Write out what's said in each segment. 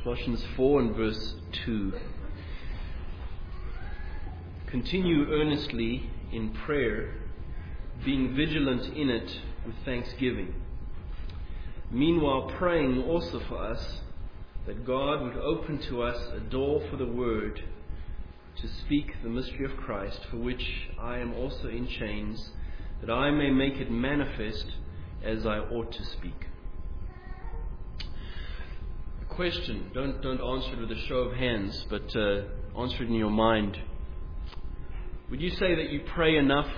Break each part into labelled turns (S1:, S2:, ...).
S1: Colossians 4 and verse 2. Continue earnestly in prayer, being vigilant in it with thanksgiving. Meanwhile, praying also for us, that God would open to us a door for the word to speak the mystery of Christ, for which I am also in chains, that I may make it manifest as I ought to speak. A question, don't answer it with a show of hands, but answer it in your mind. Would you say that you pray enough?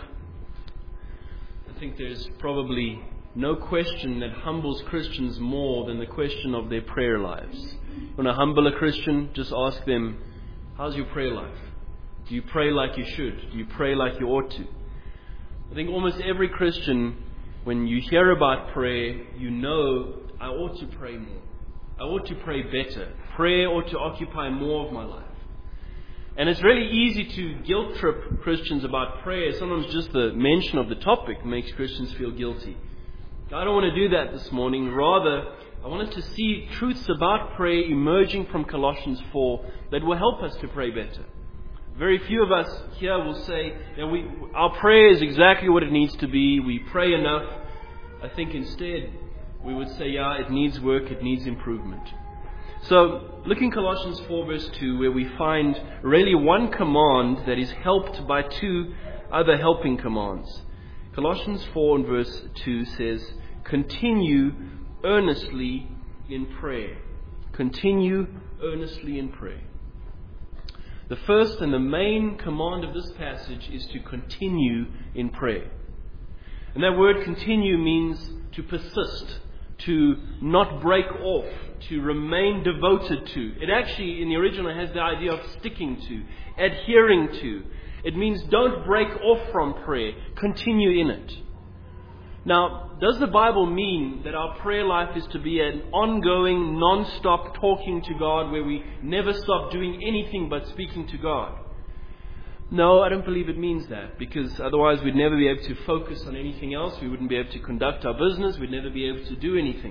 S1: I think there's probably no question that humbles Christians more than the question of their prayer lives. You want to humble a Christian? Just ask them, how's your prayer life? Do you pray like you should? Do you pray like you ought to? I think almost every Christian, when you hear about prayer, you know, I ought to pray more. I ought to pray better. Prayer ought to occupy more of my life. And it's really easy to guilt trip Christians about prayer. Sometimes just the mention of the topic makes Christians feel guilty. I don't want to do that this morning. Rather, I wanted to see truths about prayer emerging from Colossians 4 that will help us to pray better. Very few of us here will say that our prayer is exactly what it needs to be. We pray enough. I think instead we would say, it needs work, it needs improvement. So, look in Colossians 4 verse 2, where we find really one command that is helped by two other helping commands. Colossians 4 and verse 2 says, continue earnestly in prayer. Continue earnestly in prayer. The first and the main command of this passage is to continue in prayer. And that word continue means to persist, to not break off, to remain devoted to. It actually, in the original, has the idea of sticking to, adhering to. It means don't break off from prayer, continue in it. Now, does the Bible mean that our prayer life is to be an ongoing, non-stop talking to God where we never stop doing anything but speaking to God? No, I don't believe it means that, because otherwise we'd never be able to focus on anything else. We wouldn't be able to conduct our business. We'd never be able to do anything.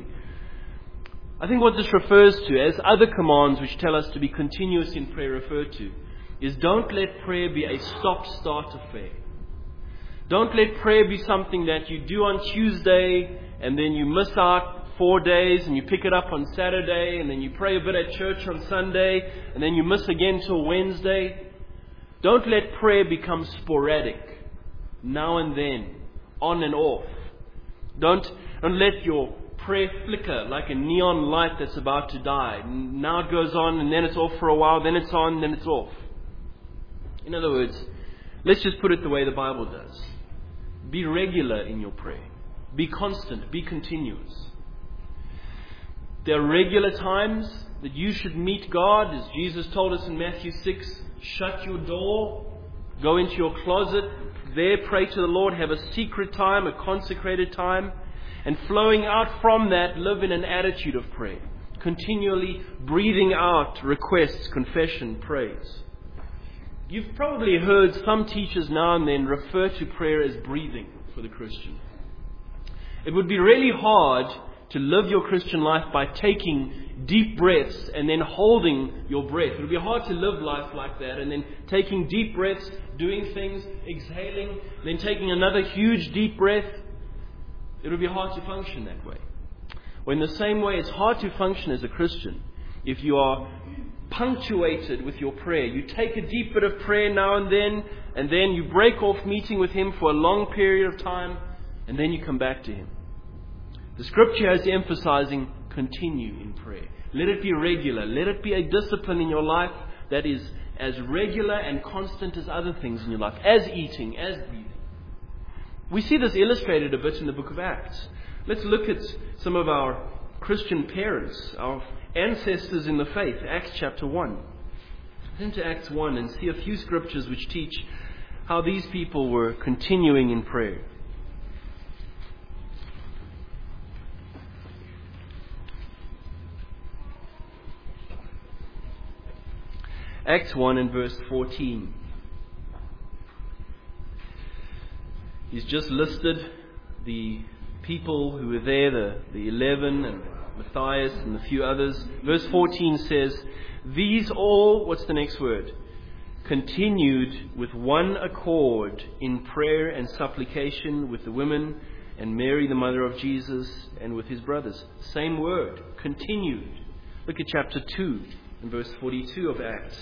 S1: I think what this refers to, as other commands which tell us to be continuous in prayer refer to, is don't let prayer be a stop-start affair. Don't let prayer be something that you do on Tuesday and then you miss out 4 days and you pick it up on Saturday and then you pray a bit at church on Sunday and then you miss again till Wednesday. Don't let prayer become sporadic, now and then, on and off. Don't let your prayer flicker like a neon light that's about to die. Now it goes on and then it's off for a while, then it's on, then it's off. In other words, let's just put it the way the Bible does. Be regular in your prayer. Be constant. Be continuous. There are regular times that you should meet God, as Jesus told us in Matthew 6. Shut your door. Go into your closet. There pray to the Lord. Have a secret time, a consecrated time. And flowing out from that, live in an attitude of prayer. Continually breathing out requests, confession, praise. You've probably heard some teachers now and then refer to prayer as breathing for the Christian. It would be really hard to live your Christian life by taking deep breaths and then holding your breath. It would be hard to live life like that and then taking deep breaths, doing things, exhaling, then taking another huge deep breath. It would be hard to function that way. Well, in the same way, it's hard to function as a Christian if you are punctuated with your prayer. You take a deep bit of prayer now and then you break off meeting with Him for a long period of time, and then you come back to Him. The Scripture is emphasizing continue in prayer. Let it be regular. Let it be a discipline in your life that is as regular and constant as other things in your life, as eating, as breathing. We see this illustrated a bit in the book of Acts. Let's look at some of our Christian parents, our ancestors in the faith. Acts chapter 1. Turn to Acts 1 and see a few scriptures which teach how these people were continuing in prayer. Acts 1 and verse 14. He's just listed the people who were there, the 11, and Matthias and a few others. Verse 14 says, these all, what's the next word? Continued with one accord in prayer and supplication with the women and Mary, the mother of Jesus, and with his brothers. Same word, continued. Look at chapter 2 and verse 42 of Acts.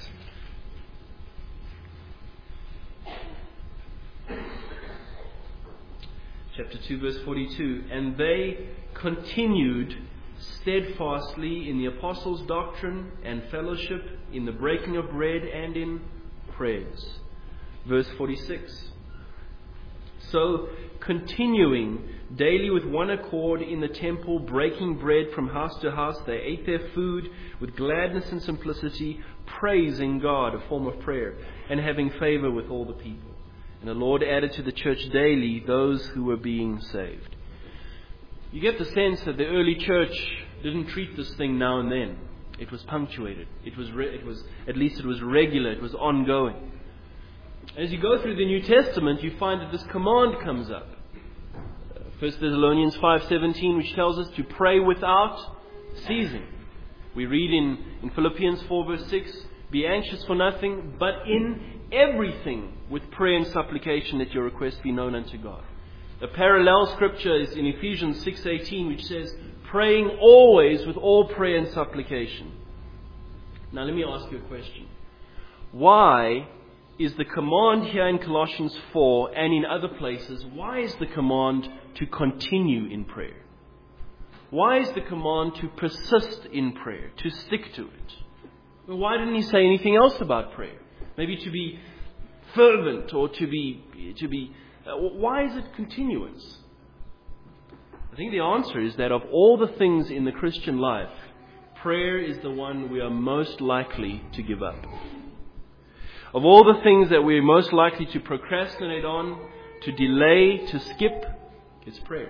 S1: Chapter 2, verse 42. And they continued steadfastly in the apostles' doctrine and fellowship, in the breaking of bread and in prayers. Verse 46. So, continuing daily with one accord in the temple, breaking bread from house to house, they ate their food with gladness and simplicity, praising God, a form of prayer, and having favor with all the people. And the Lord added to the church daily those who were being saved. You get the sense that the early church didn't treat this thing now and then. It was punctuated. It was regular. It was ongoing. As you go through the New Testament, you find that this command comes up. 1 Thessalonians 5:17, which tells us to pray without ceasing. We read in Philippians 4 verse 6, be anxious for nothing, but in everything with prayer and supplication let your requests be known unto God. The parallel scripture is in Ephesians 6:18, which says, praying always with all prayer and supplication. Now let me ask you a question. Why is the command here in Colossians 4 and in other places, why is the command to continue in prayer? Why is the command to persist in prayer, to stick to it? Well, why didn't he say anything else about prayer? Maybe to be fervent or to be. Why is it continuance? I think the answer is that of all the things in the Christian life, prayer is the one we are most likely to give up. Of all the things that we're most likely to procrastinate on, to delay, to skip, it's prayer.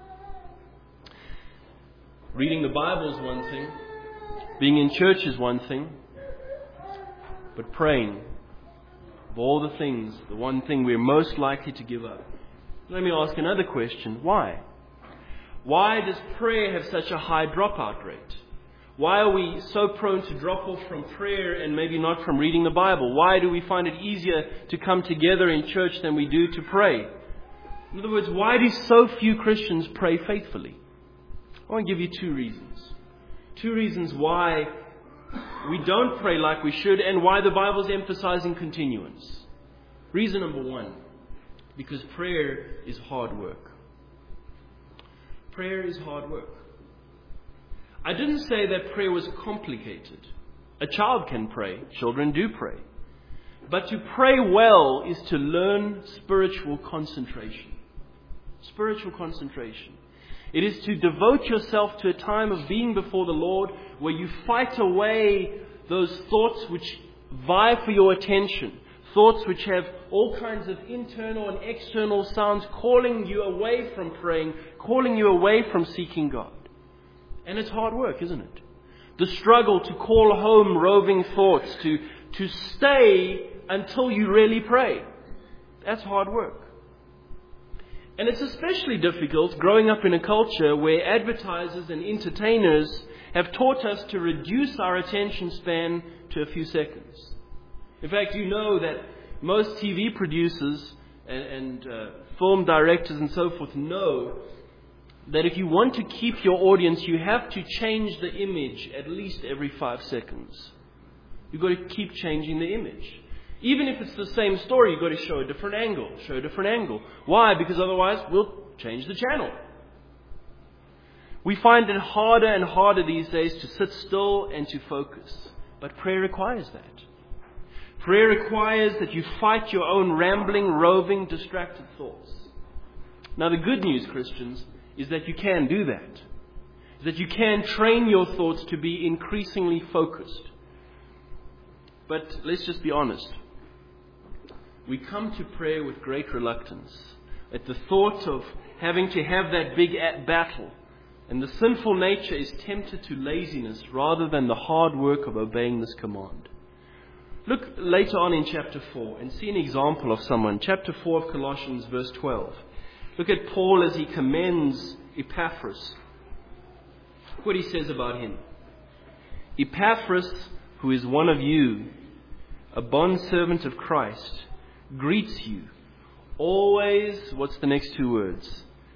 S1: Reading the Bible is one thing. Being in church is one thing. But praying, of all the things, the one thing we're most likely to give up. Let me ask another question. Why? Why does prayer have such a high dropout rate? Why are we so prone to drop off from prayer and maybe not from reading the Bible? Why do we find it easier to come together in church than we do to pray? In other words, why do so few Christians pray faithfully? I want to give you two reasons. Two reasons why we don't pray like we should and why the Bible is emphasizing continuance. Reason number one, because prayer is hard work. Prayer is hard work. I didn't say that prayer was complicated. A child can pray. Children do pray. But to pray well is to learn spiritual concentration. Spiritual concentration. It is to devote yourself to a time of being before the Lord where you fight away those thoughts which vie for your attention. Thoughts which have all kinds of internal and external sounds calling you away from praying, calling you away from seeking God. And it's hard work, isn't it? The struggle to call home roving thoughts, to stay until you really pray. That's hard work. And it's especially difficult growing up in a culture where advertisers and entertainers have taught us to reduce our attention span to a few seconds. In fact, you know that most TV producers and film directors and so forth know that if you want to keep your audience, you have to change the image at least every 5 seconds. You've got to keep changing the image. Even if it's the same story, you've got to show a different angle. Why? Because otherwise we'll change the channel. We find it harder and harder these days to sit still and to focus. But prayer requires that. Prayer requires that you fight your own rambling, roving, distracted thoughts. Now the good news, Christians, is that you can do that. That you can train your thoughts to be increasingly focused. But let's just be honest. We come to prayer with great reluctance at the thought of having to have that big battle. And the sinful nature is tempted to laziness rather than the hard work of obeying this command. Look later on in chapter 4 and see an example of someone. Chapter 4 of Colossians, verse 12. Look at Paul as he commends Epaphras. Look what he says about him. Epaphras, who is one of you, a bondservant of Christ, greets you. Always, what's the next two words?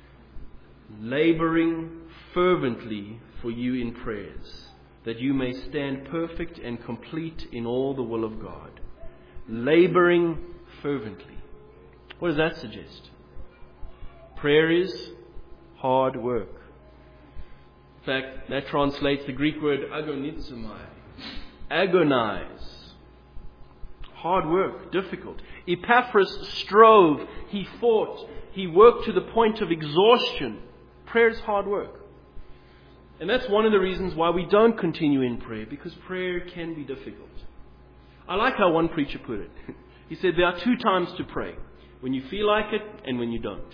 S1: Laboring fervently for you in prayers, that you may stand perfect and complete in all the will of God. Laboring fervently. What does that suggest? Prayer is hard work. In fact, that translates the Greek word agonizomai. Agonize. Hard work, difficult. Epaphras strove, he fought, he worked to the point of exhaustion. Prayer is hard work. And that's one of the reasons why we don't continue in prayer, because prayer can be difficult. I like how one preacher put it. He said there are two times to pray: when you feel like it and when you don't.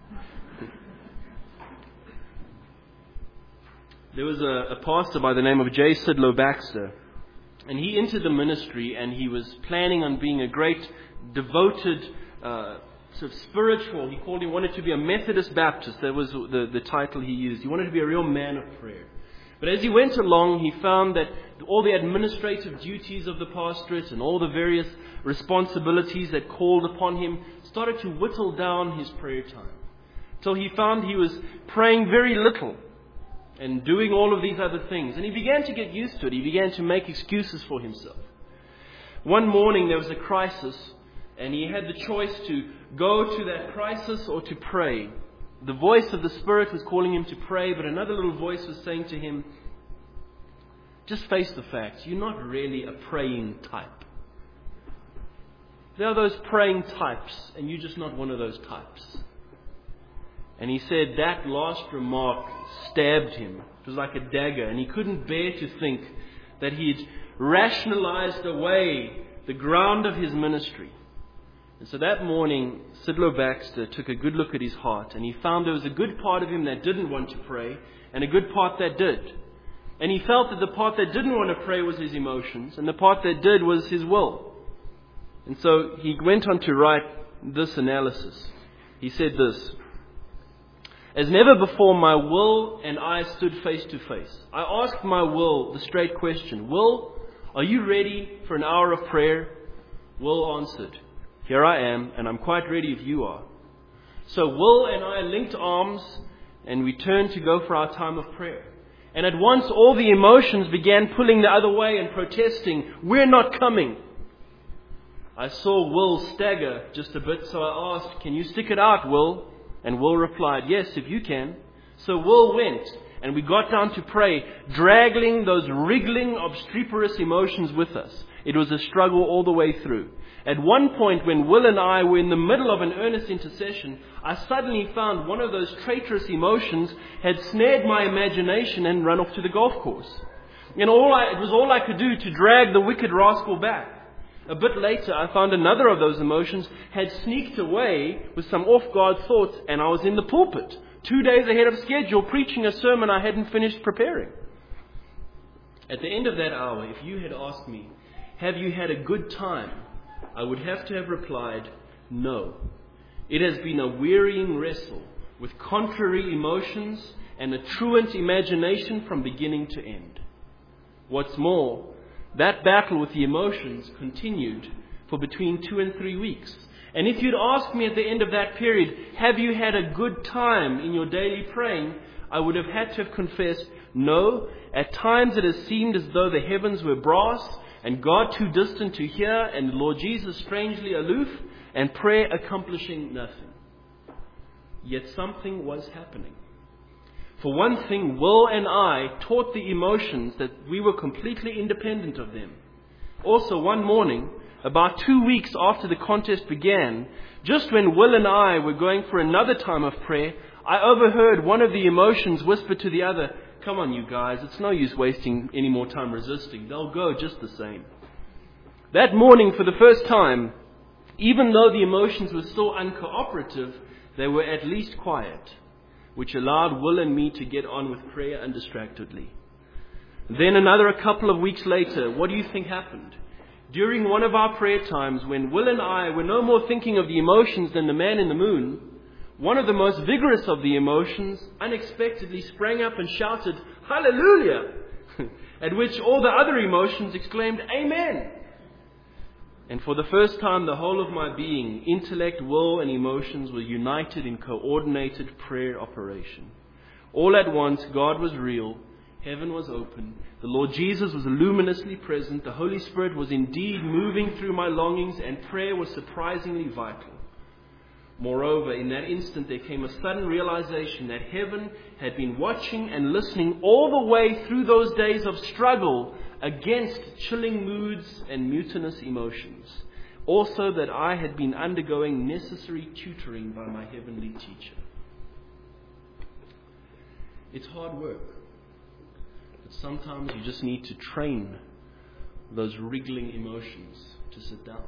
S1: There was a pastor by the name of J. Sidlow Baxter, and he entered the ministry, and he was planning on being a great, devoted, sort of spiritual. He wanted to be a Methodist Baptist. That was the title he used. He wanted to be a real man of prayer. But as he went along, he found that all the administrative duties of the pastorate and all the various responsibilities that called upon him started to whittle down his prayer time. Till he found he was praying very little and doing all of these other things. And he began to get used to it. He began to make excuses for himself. One morning there was a crisis, and he had the choice to go to that crisis or to pray. The voice of the Spirit was calling him to pray, but another little voice was saying to him, just face the facts. You're not really a praying type. There are those praying types, and you're just not one of those types. And he said that last remark stabbed him. It was like a dagger, and he couldn't bear to think that he'd rationalized away the ground of his ministry. And so that morning, Sidlow Baxter took a good look at his heart, and he found there was a good part of him that didn't want to pray, and a good part that did. And he felt that the part that didn't want to pray was his emotions, and the part that did was his will. And so he went on to write this analysis. He said this: as never before, my will and I stood face to face. I asked my will the straight question: Will, are you ready for an hour of prayer? Will answered, here I am, and I'm quite ready if you are. So Will and I linked arms, and we turned to go for our time of prayer. And at once all the emotions began pulling the other way and protesting, we're not coming. I saw Will stagger just a bit, so I asked, can you stick it out, Will? And Will replied, yes, if you can. So Will went, and we got down to pray, dragging those wriggling, obstreperous emotions with us. It was a struggle all the way through. At one point, when Will and I were in the middle of an earnest intercession, I suddenly found one of those traitorous emotions had snared my imagination and run off to the golf course. And it was all I could do to drag the wicked rascal back. A bit later, I found another of those emotions had sneaked away with some off-guard thoughts, and I was in the pulpit, 2 days ahead of schedule, preaching a sermon I hadn't finished preparing. At the end of that hour, if you had asked me, have you had a good time? I would have to have replied, no. It has been a wearying wrestle with contrary emotions and a truant imagination from beginning to end. What's more, that battle with the emotions continued for between 2 and 3 weeks. And if you'd asked me at the end of that period, have you had a good time in your daily praying? I would have had to have confessed, no. At times it has seemed as though the heavens were brass and God too distant to hear, and the Lord Jesus strangely aloof, and prayer accomplishing nothing. Yet something was happening. For one thing, Will and I taught the emotions that we were completely independent of them. Also, one morning, about 2 weeks after the contest began, just when Will and I were going for another time of prayer, I overheard one of the emotions whisper to the other, come on, you guys, it's no use wasting any more time resisting. They'll go just the same. That morning, for the first time, even though the emotions were still uncooperative, they were at least quiet, which allowed Will and me to get on with prayer undistractedly. Then another couple of weeks later, what do you think happened? During one of our prayer times, when Will and I were no more thinking of the emotions than the man in the moon, one of the most vigorous of the emotions unexpectedly sprang up and shouted, "Hallelujah!" at which all the other emotions exclaimed, "Amen!" And for the first time, the whole of my being, intellect, will, and emotions were united in coordinated prayer operation. All at once, God was real, heaven was open, the Lord Jesus was luminously present, the Holy Spirit was indeed moving through my longings, and prayer was surprisingly vital. Moreover, in that instant there came a sudden realization that heaven had been watching and listening all the way through those days of struggle against chilling moods and mutinous emotions. Also that I had been undergoing necessary tutoring by my heavenly teacher. It's hard work, but sometimes you just need to train those wriggling emotions to sit down.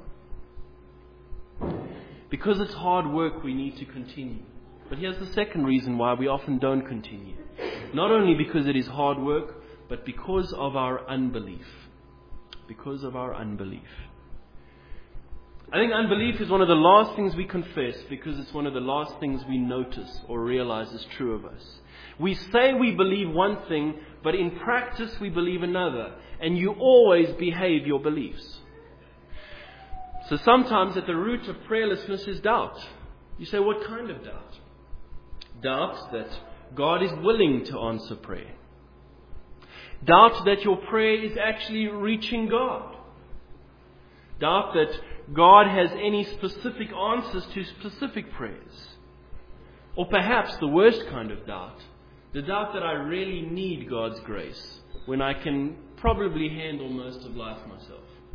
S1: Because it's hard work, we need to continue. But here's the second reason why we often don't continue. Not only because it is hard work, but because of our unbelief. Because of our unbelief. I think unbelief is one of the last things we confess because it's one of the last things we notice or realize is true of us. We say we believe one thing, but in practice we believe another. And you always behave your beliefs. So sometimes at the root of prayerlessness is doubt. You say, what kind of doubt? Doubt that God is willing to answer prayer. Doubt that your prayer is actually reaching God. Doubt that God has any specific answers to specific prayers. Or perhaps the worst kind of doubt, the doubt that I really need God's grace when I can probably handle most of life myself.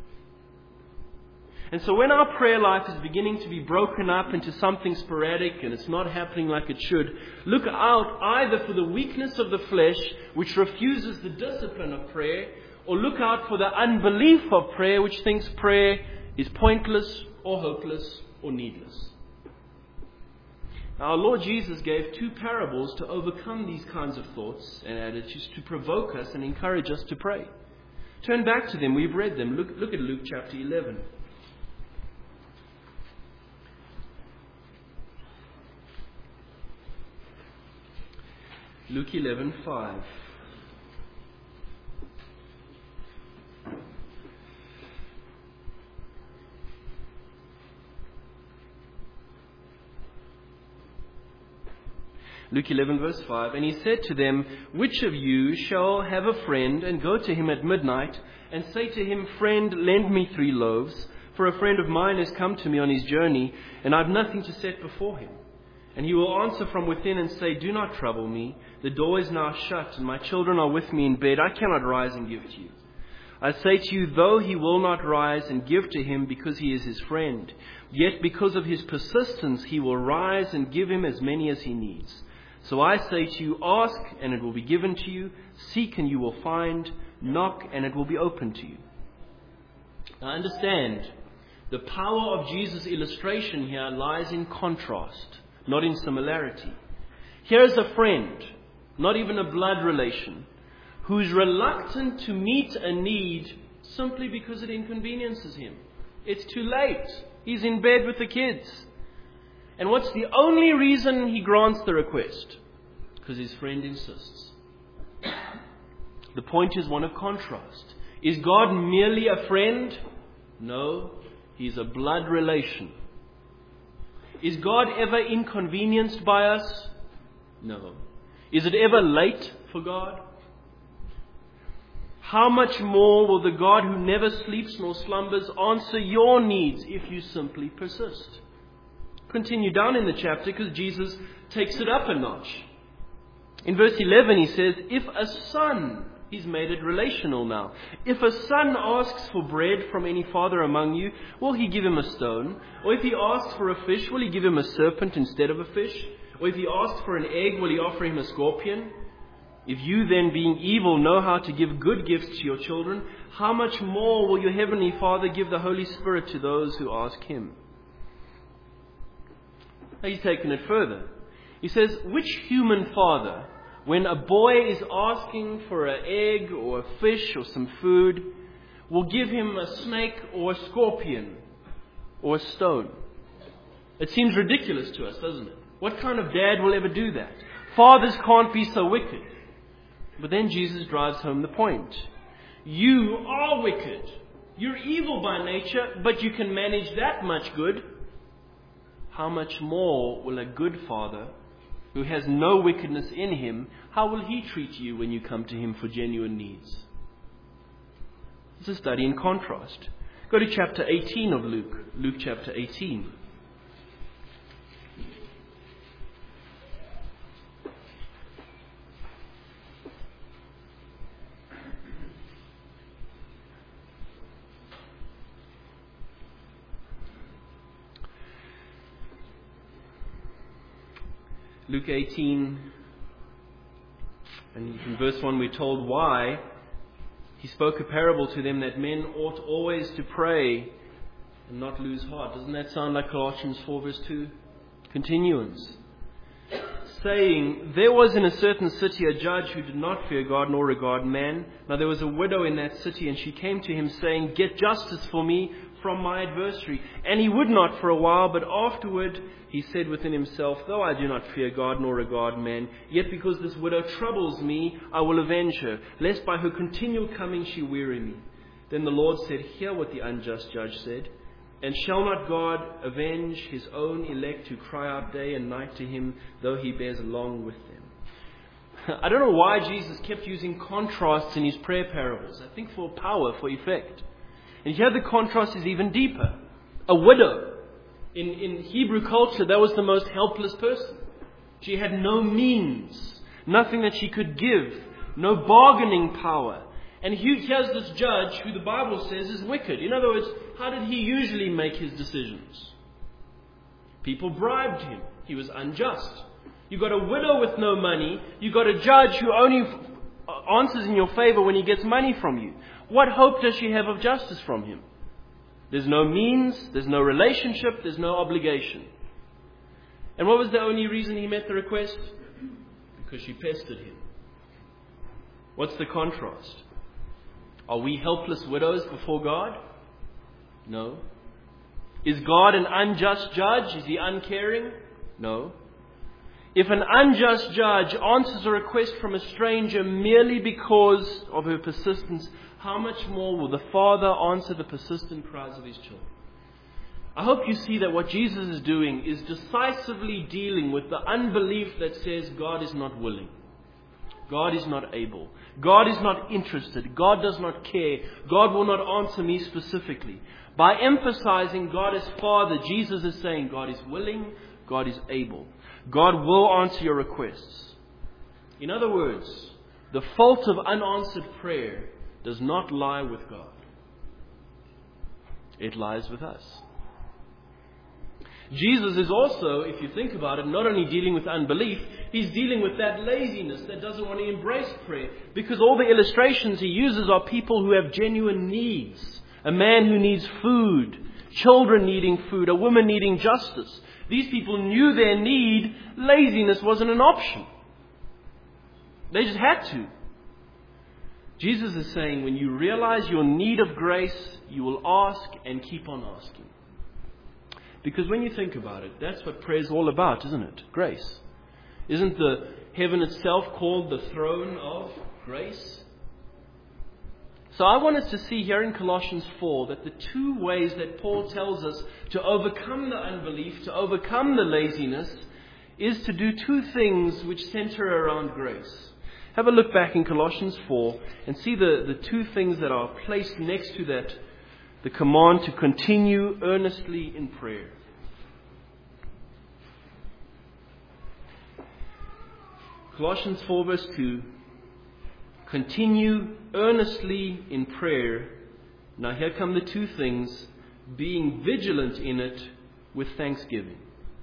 S1: And so when our prayer life is beginning to be broken up into something sporadic and it's not happening like it should, look out either for the weakness of the flesh, which refuses the discipline of prayer, or look out for the unbelief of prayer, which thinks prayer is pointless or hopeless or needless. Now, our Lord Jesus gave 2 parables to overcome these kinds of thoughts and attitudes, to provoke us and encourage us to pray. Turn back to them. We've read them. Look at Luke chapter 11. Luke 11:5. Luke 11 verse 5. And he said to them, "Which of you shall have a friend and go to him at midnight and say to him, 'Friend, lend me 3 loaves, for a friend of mine has come to me on his journey, and I have nothing to set before him.' And he will answer from within and say, 'Do not trouble me. The door is now shut, and my children are with me in bed. I cannot rise and give to you.' I say to you, though he will not rise and give to him because he is his friend, yet because of his persistence he will rise and give him as many as he needs. So I say to you, ask and it will be given to you. Seek and you will find. Knock and it will be opened to you." Now understand, the power of Jesus' illustration here lies in contrast, not in similarity. Here's a friend, not even a blood relation, who's reluctant to meet a need simply because it inconveniences him. It's too late. He's in bed with the kids. And what's the only reason he grants the request? Because his friend insists. The point is one of contrast. Is God merely a friend? No, he's a blood relation. Is God ever inconvenienced by us? No. Is it ever late for God? How much more will the God who never sleeps nor slumbers answer your needs if you simply persist? Continue down in the chapter because Jesus takes it up a notch. In verse 11 he says, if a son, he's made it relational now. If a son asks for bread from any father among you, will he give him a stone? Or if he asks for a fish, will he give him a serpent instead of a fish? Or if he asks for an egg, will he offer him a scorpion? If you then, being evil, know how to give good gifts to your children, how much more will your heavenly Father give the Holy Spirit to those who ask him? Now he's taken it further. He says, which human father, when a boy is asking for an egg or a fish or some food, will give him a snake or a scorpion or a stone? It seems ridiculous to us, doesn't it? What kind of dad will ever do that? Fathers can't be so wicked. But then Jesus drives home the point. You are wicked. You're evil by nature, but you can manage that much good. How much more will a good father, who has no wickedness in him, how will he treat you when you come to him for genuine needs? It's a study in contrast. Go to chapter 18 of Luke. Luke chapter 18. Luke 18, and in verse 1 we're told why he spoke a parable to them that men ought always to pray and not lose heart. Doesn't that sound like Colossians 4 verse 2? Continuance. Saying, there was in a certain city a judge who did not fear God nor regard man. Now there was a widow in that city, and she came to him saying, get justice for me from my adversary. And he would not for a while, but afterward he said within himself, though I do not fear God nor regard man, yet because this widow troubles me, I will avenge her, lest by her continual coming she weary me. Then the Lord said, hear what the unjust judge said. And shall not God avenge his own elect who cry out day and night to him, though he bears along with them? I don't know why Jesus kept using contrasts in his prayer parables. I think for power, for effect. And here the contrast is even deeper. A widow. In Hebrew culture, that was the most helpless person. She had no means, nothing that she could give, no bargaining power. And here's this judge who the Bible says is wicked. In other words, how did he usually make his decisions? People bribed him. He was unjust. You got a widow with no money. You got a judge who only answers in your favor when he gets money from you. What hope does she have of justice from him? There's no means, there's no relationship, there's no obligation. And what was the only reason he met the request? Because she pestered him. What's the contrast? Are we helpless widows before God? No. Is God an unjust judge? Is he uncaring? No. If an unjust judge answers a request from a stranger merely because of her persistence, how much more will the Father answer the persistent cries of his children? I hope you see that what Jesus is doing is decisively dealing with the unbelief that says God is not willing. God is not able. God is not interested. God does not care. God will not answer me specifically. By emphasizing God as Father, Jesus is saying God is willing, God is able. God will answer your requests. In other words, the fault of unanswered prayer does not lie with God. It lies with us. Jesus is also, if you think about it, not only dealing with unbelief, he's dealing with that laziness that doesn't want to embrace prayer. Because all the illustrations he uses are people who have genuine needs. A man who needs food, children needing food, a woman needing justice. These people knew their need. Laziness wasn't an option. They just had to. Jesus is saying, when you realize your need of grace, you will ask and keep on asking. Because when you think about it, that's what prayer is all about, isn't it? Grace. Isn't the heaven itself called the throne of grace? So I want us to see here in Colossians 4 that the two ways that Paul tells us to overcome the unbelief, to overcome the laziness, is to do two things which center around grace. Have a look back in Colossians 4 and see the two things that are placed next to that. The command to continue earnestly in prayer. Colossians 4 verse 2. Continue earnestly in prayer. Now here come the two things. Being vigilant in it with thanksgiving.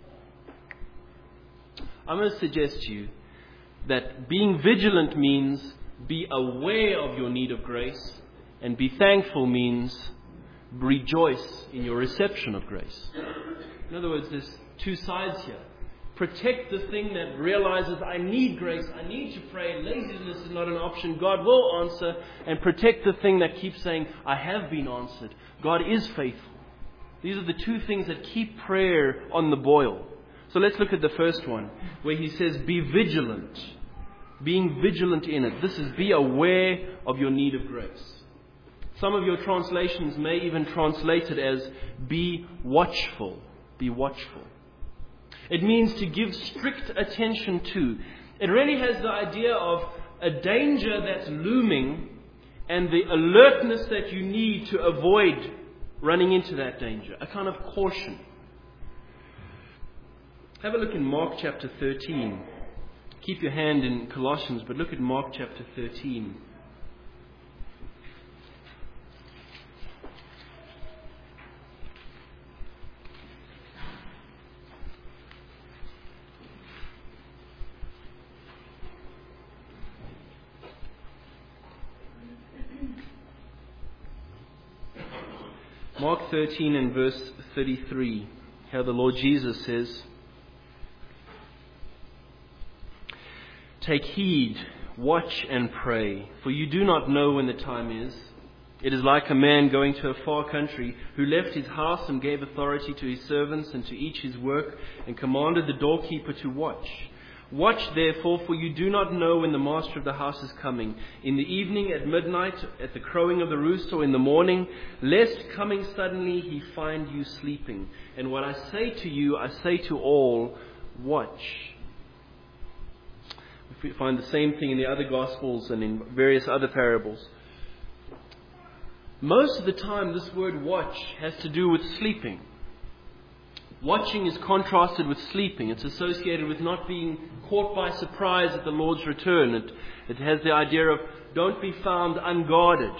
S1: I'm going to suggest to you that being vigilant means be aware of your need of grace, and be thankful means rejoice in your reception of grace. In other words, there's two sides here. Protect the thing that realizes I need grace, I need to pray, laziness is not an option, God will answer. And protect the thing that keeps saying, I have been answered, God is faithful. These are the two things that keep prayer on the boil. So let's look at the first one, where he says, be vigilant. Being vigilant in it. This is be aware of your need of grace. Some of your translations may even translate it as be watchful. Be watchful. It means to give strict attention to. It really has the idea of a danger that's looming and the alertness that you need to avoid running into that danger. A kind of caution. Have a look in Mark chapter 13. Keep your hand in Colossians, but look at Mark chapter 13. Mark 13 and verse 33, how the Lord Jesus says, take heed, watch and pray, for you do not know when the time is. It is like a man going to a far country who left his house and gave authority to his servants and to each his work and commanded the doorkeeper to watch. Watch therefore, for you do not know when the master of the house is coming, in the evening, at midnight, at the crowing of the rooster, or in the morning, lest coming suddenly he find you sleeping. And what I say to you, I say to all, watch. We find the same thing in the other Gospels and in various other parables. Most of the time, this word watch has to do with sleeping. Watching is contrasted with sleeping. It's associated with not being caught by surprise at the Lord's return. It has the idea of don't be found unguarded.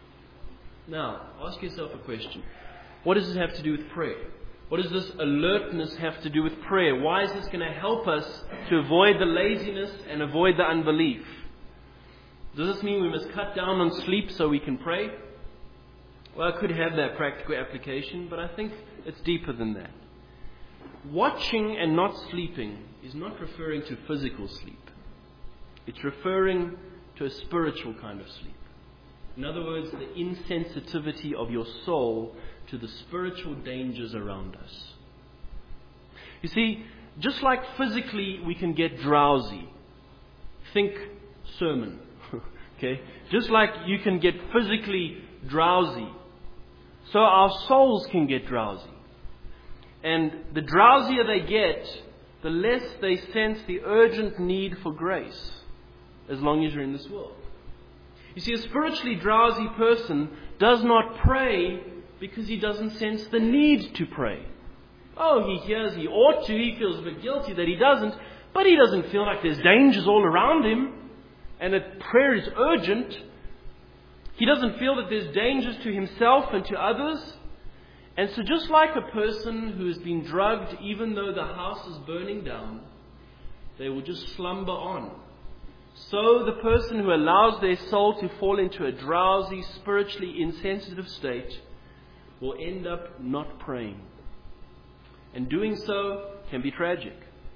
S1: Now, ask yourself a question. What does this have to do with prayer? What does this alertness have to do with prayer? Why is this going to help us to avoid the laziness and avoid the unbelief? Does this mean we must cut down on sleep so we can pray? Well, it could have that practical application, but I think it's deeper than that. Watching and not sleeping is not referring to physical sleep. It's referring to a spiritual kind of sleep. In other words, the insensitivity of your soul to the spiritual dangers around us. You see, just like physically we can get drowsy. Think sermon. Okay? Just like you can get physically drowsy, so our souls can get drowsy. And the drowsier they get, the less they sense the urgent need for grace, as long as you're in this world. You see, a spiritually drowsy person does not pray because he doesn't sense the need to pray. Oh, he hears he ought to, he feels a bit guilty that he doesn't, but he doesn't feel like there's dangers all around him and that prayer is urgent. He doesn't feel that there's dangers to himself and to others. And so just like a person who has been drugged, even though the house is burning down, they will just slumber on. So the person who allows their soul to fall into a drowsy, spiritually insensitive state will end up not praying. And doing so can be tragic.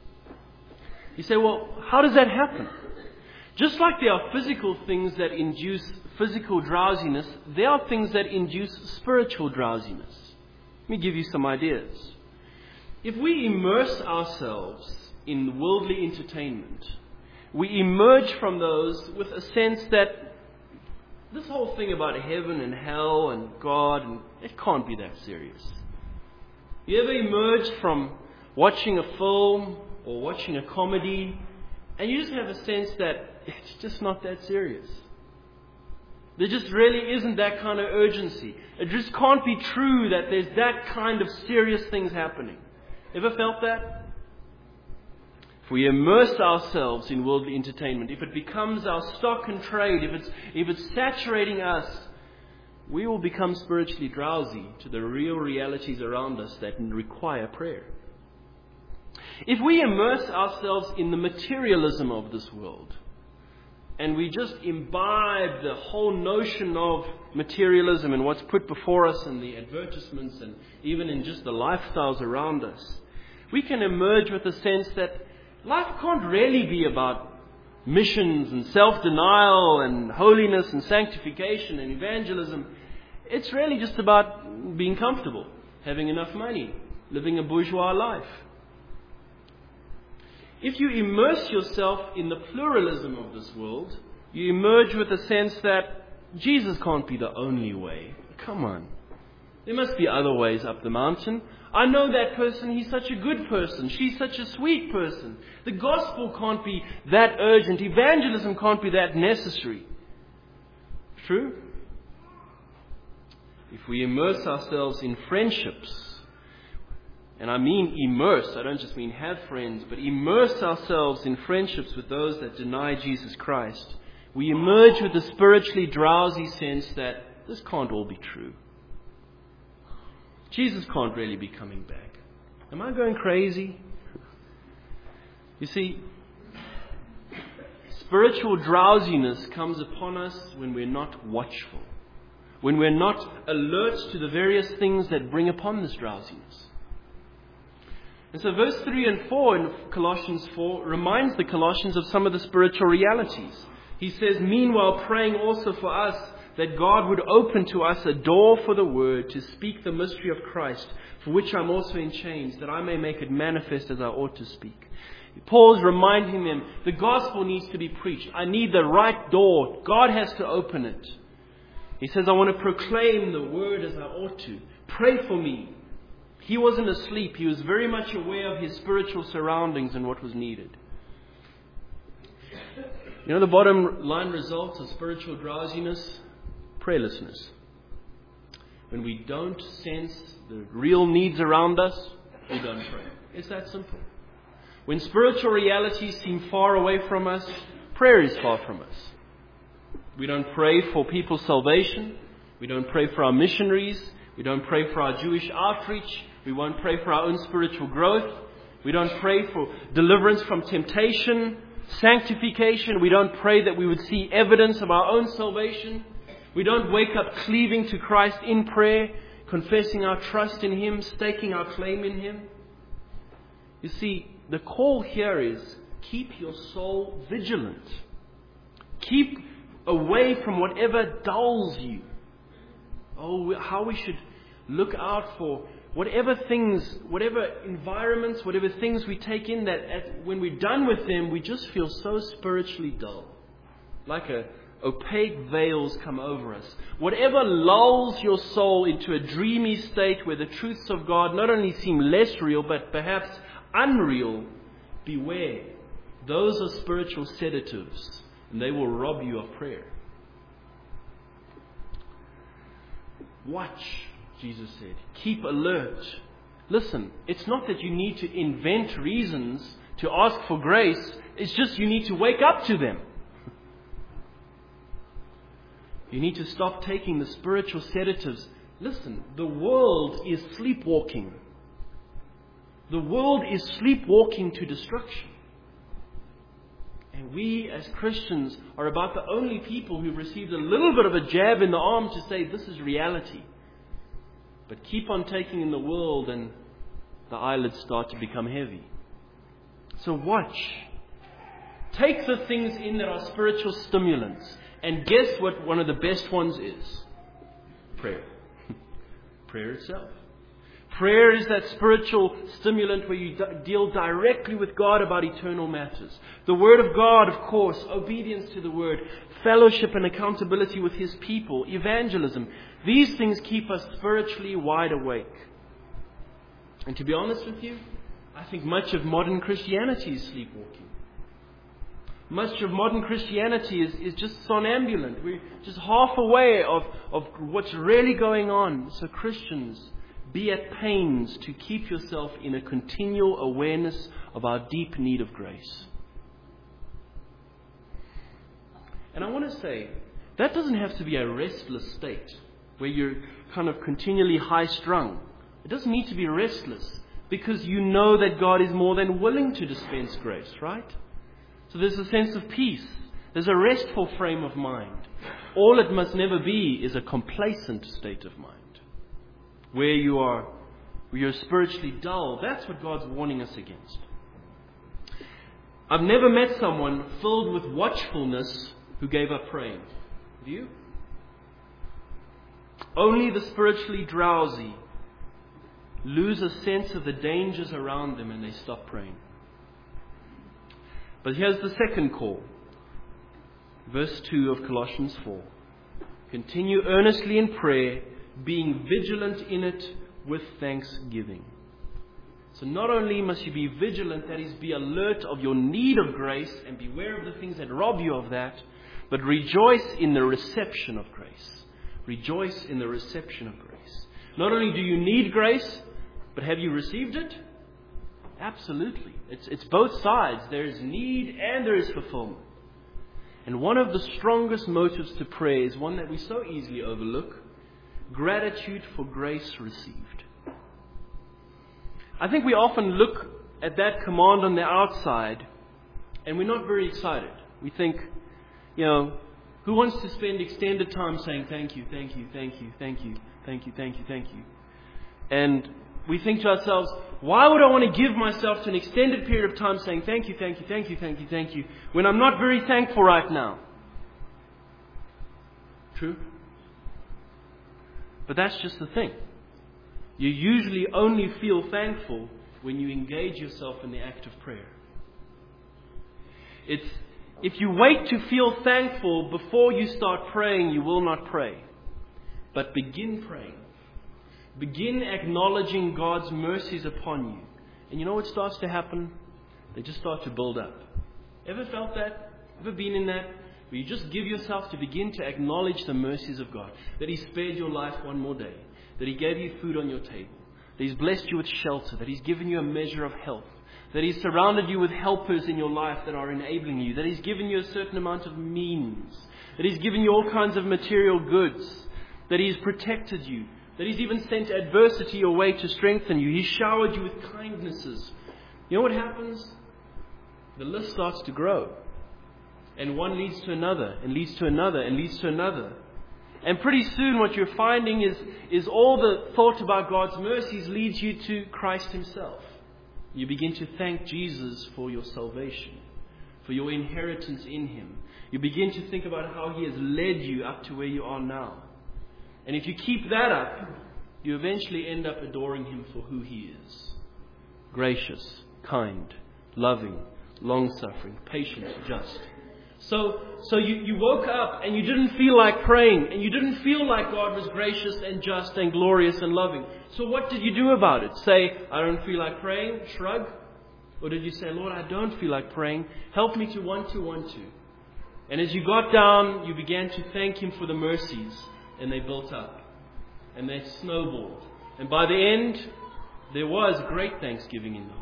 S1: You say, well, how does that happen? Just like there are physical things that induce physical drowsiness, there are things that induce spiritual drowsiness. Let me give you some ideas. If we immerse ourselves in worldly entertainment, we emerge from those with a sense that this whole thing about heaven and hell and God, and it can't be that serious. You ever emerge from watching a film or watching a comedy and you just have a sense that it's just not that serious? There just really isn't that kind of urgency. It just can't be true that there's that kind of serious things happening. Ever felt that? If we immerse ourselves in worldly entertainment, if it becomes our stock and trade, if it's saturating us, we will become spiritually drowsy to the real realities around us that require prayer. If we immerse ourselves in the materialism of this world, and we just imbibe the whole notion of materialism and what's put before us in the advertisements and even in just the lifestyles around us, we can emerge with a sense that life can't really be about missions and self-denial and holiness and sanctification and evangelism. It's really just about being comfortable, having enough money, living a bourgeois life. if you immerse yourself in the pluralism of this world, you emerge with the sense that Jesus can't be the only way. Come on. There must be other ways up the mountain. I know that person, he's such a good person. She's such a sweet person. The gospel can't be that urgent. Evangelism can't be that necessary. True? If we immerse ourselves in friendships, and I mean immerse, I don't just mean have friends, but immerse ourselves in friendships with those that deny Jesus Christ, we emerge with a spiritually drowsy sense that this can't all be true. Jesus can't really be coming back. Am I going crazy? You see, spiritual drowsiness comes upon us when we're not watchful, when we're not alert to the various things that bring upon this drowsiness. And so verse 3 and 4 in Colossians 4 reminds the Colossians of some of the spiritual realities. He says, meanwhile praying also for us, that God would open to us a door for the word to speak the mystery of Christ, for which I'm also in chains, that I may make it manifest as I ought to speak. Paul's reminding them, the gospel needs to be preached. I need the right door. God has to open it. He says, I want to proclaim the word as I ought to. Pray for me. He wasn't asleep. He was very much aware of his spiritual surroundings and what was needed. You know the bottom line result of spiritual drowsiness? Prayerlessness. When we don't sense the real needs around us, we don't pray. It's that simple. When spiritual realities seem far away from us, prayer is far from us. We don't pray for people's salvation. We don't pray for our missionaries. We don't pray for our Jewish outreach. We won't pray for our own spiritual growth. We don't pray for deliverance from temptation, sanctification. We don't pray that we would see evidence of our own salvation. We don't wake up cleaving to Christ in prayer, confessing our trust in Him, staking our claim in Him. You see, the call here is keep your soul vigilant. Keep away from whatever dulls you. Oh, how we should look out for whatever things, whatever environments, whatever things we take in that when we're done with them, we just feel so spiritually dull. Like opaque veils come over us. Whatever lulls your soul into a dreamy state where the truths of God not only seem less real, but perhaps unreal, beware. Those are spiritual sedatives, and they will rob you of prayer. Watch, Jesus said. Keep alert. Listen, it's not that you need to invent reasons to ask for grace. It's just you need to wake up to them. You need to stop taking the spiritual sedatives. Listen, the world is sleepwalking. The world is sleepwalking to destruction. And we as Christians are about the only people who've received a little bit of a jab in the arm to say this is reality. But keep on taking in the world and the eyelids start to become heavy. So watch. Take the things in that are spiritual stimulants. And guess what one of the best ones is? Prayer. Prayer itself. Prayer is that spiritual stimulant where you deal directly with God about eternal matters. The Word of God, of course, obedience to the Word, fellowship and accountability with His people, evangelism. These things keep us spiritually wide awake. And to be honest with you, I think much of modern Christianity is sleepwalking. Much of modern Christianity is just somnambulant. We're just half aware of what's really going on. So Christians, be at pains to keep yourself in a continual awareness of our deep need of grace. And I want to say, that doesn't have to be a restless state where you're kind of continually high-strung. It doesn't need to be restless because you know that God is more than willing to dispense grace, right? So there's a sense of peace. There's a restful frame of mind. All it must never be is a complacent state of mind. Where you're spiritually dull. That's what God's warning us against. I've never met someone filled with watchfulness who gave up praying. Have you? Only the spiritually drowsy lose a sense of the dangers around them and they stop praying. But here's the second call. Verse 2 of Colossians 4. Continue earnestly in prayer, being vigilant in it with thanksgiving. So not only must you be vigilant, that is, be alert of your need of grace and beware of the things that rob you of that, but rejoice in the reception of grace. Rejoice in the reception of grace. Not only do you need grace, but have you received it? Absolutely. It's both sides. There is need and there is fulfillment. And one of the strongest motives to prayer is one that we so easily overlook: gratitude for grace received. I think we often look at that command on the outside and we're not very excited. We think, who wants to spend extended time saying thank you, thank you, thank you, thank you, thank you, thank you, thank you? And we think to ourselves, why would I want to give myself to an extended period of time saying thank you, thank you, thank you, thank you, thank you, when I'm not very thankful right now? True? But that's just the thing. You usually only feel thankful when you engage yourself in the act of prayer. If you wait to feel thankful before you start praying, you will not pray. But begin praying. Begin acknowledging God's mercies upon you. And you know what starts to happen? They just start to build up. Ever felt that? Ever been in that? Where you just give yourself to begin to acknowledge the mercies of God. That He spared your life one more day. That He gave you food on your table. That He's blessed you with shelter. That He's given you a measure of health. That He's surrounded you with helpers in your life that are enabling you. That He's given you a certain amount of means. That He's given you all kinds of material goods. That He's protected you. That He's even sent adversity your way to strengthen you. He's showered you with kindnesses. You know what happens? The list starts to grow. And one leads to another, and leads to another, and leads to another. And pretty soon what you're finding is all the thought about God's mercies leads you to Christ Himself. You begin to thank Jesus for your salvation, for your inheritance in Him. You begin to think about how He has led you up to where you are now. And if you keep that up, you eventually end up adoring Him for who He is. Gracious, kind, loving, long-suffering, patient, just. So you woke up and you didn't feel like praying, and you didn't feel like God was gracious and just and glorious and loving. So what did you do about it? Say, I don't feel like praying, shrug? Or did you say, Lord, I don't feel like praying, help me to want to. And as you got down, you began to thank Him for the mercies, and they built up, and they snowballed. And by the end, there was great thanksgiving in the heart.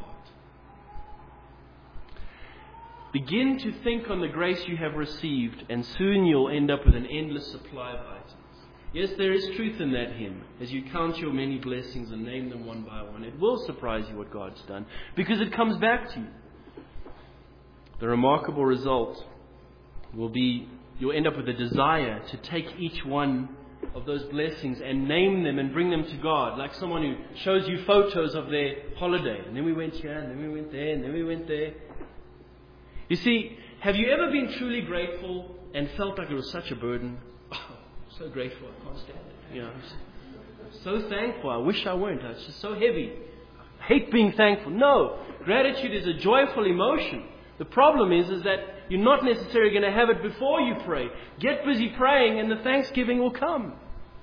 S1: Begin to think on the grace you have received, and soon you'll end up with an endless supply of items. Yes, there is truth in that hymn. As you count your many blessings and name them one by one, it will surprise you what God's done, because it comes back to you. The remarkable result will be you'll end up with a desire to take each one of those blessings and name them and bring them to God, like someone who shows you photos of their holiday. And then we went here, and then we went there, and then we went there. You see, have you ever been truly grateful and felt like it was such a burden? Oh, I'm so grateful, I can't stand it. I'm so thankful, I wish I weren't. It's just so heavy. I hate being thankful. No, gratitude is a joyful emotion. The problem is that you're not necessarily going to have it before you pray. Get busy praying and the thanksgiving will come.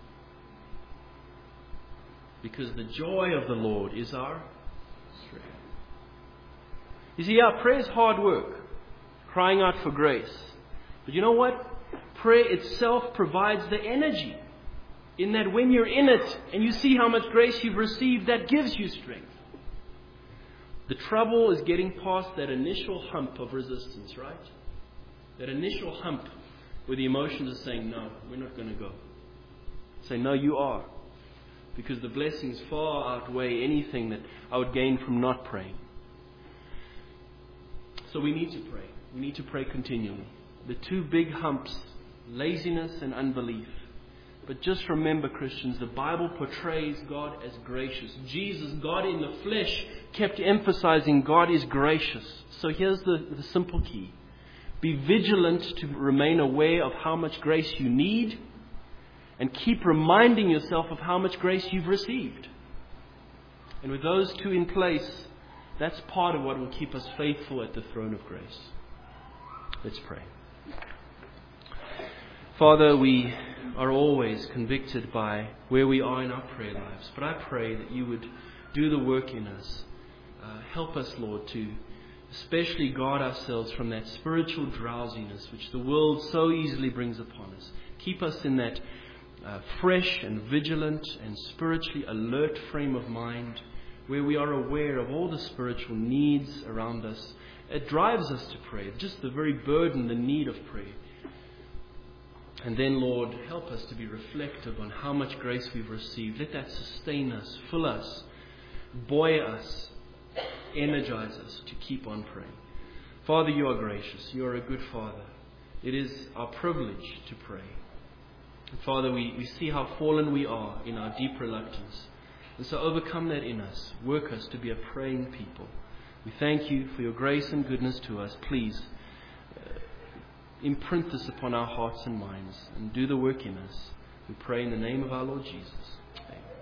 S1: Because the joy of the Lord is our strength. You see, prayer is hard work. Crying out for grace. But you know what? Prayer itself provides the energy. In that when you're in it and you see how much grace you've received, that gives you strength. The trouble is getting past that initial hump of resistance, right? That initial hump where the emotions are saying, no, we're not going to go. Say, no, you are. Because the blessings far outweigh anything that I would gain from not praying. So we need to pray. We need to pray continually. The two big humps, laziness and unbelief. But just remember, Christians, the Bible portrays God as gracious. Jesus, God in the flesh, kept emphasizing God is gracious. So here's the simple key. Be vigilant to remain aware of how much grace you need, and keep reminding yourself of how much grace you've received. And with those two in place, that's part of what will keep us faithful at the throne of grace. Let's pray. Father, we are always convicted by where we are in our prayer lives, but I pray that you would do the work in us. Help us, Lord, to especially guard ourselves from that spiritual drowsiness which the world so easily brings upon us. Keep us in that fresh and vigilant and spiritually alert frame of mind where we are aware of all the spiritual needs around us. It drives us to pray, just the very burden, the need of prayer. And then, Lord, help us to be reflective on how much grace we've received. Let that sustain us, fill us, buoy us, energize us to keep on praying. Father, you are gracious. You are a good Father. It is our privilege to pray. And Father, we see how fallen we are in our deep reluctance. And so overcome that in us. Work us to be a praying people. We thank you for your grace and goodness to us. Please imprint this upon our hearts and minds and do the work in us. We pray in the name of our Lord Jesus. Amen.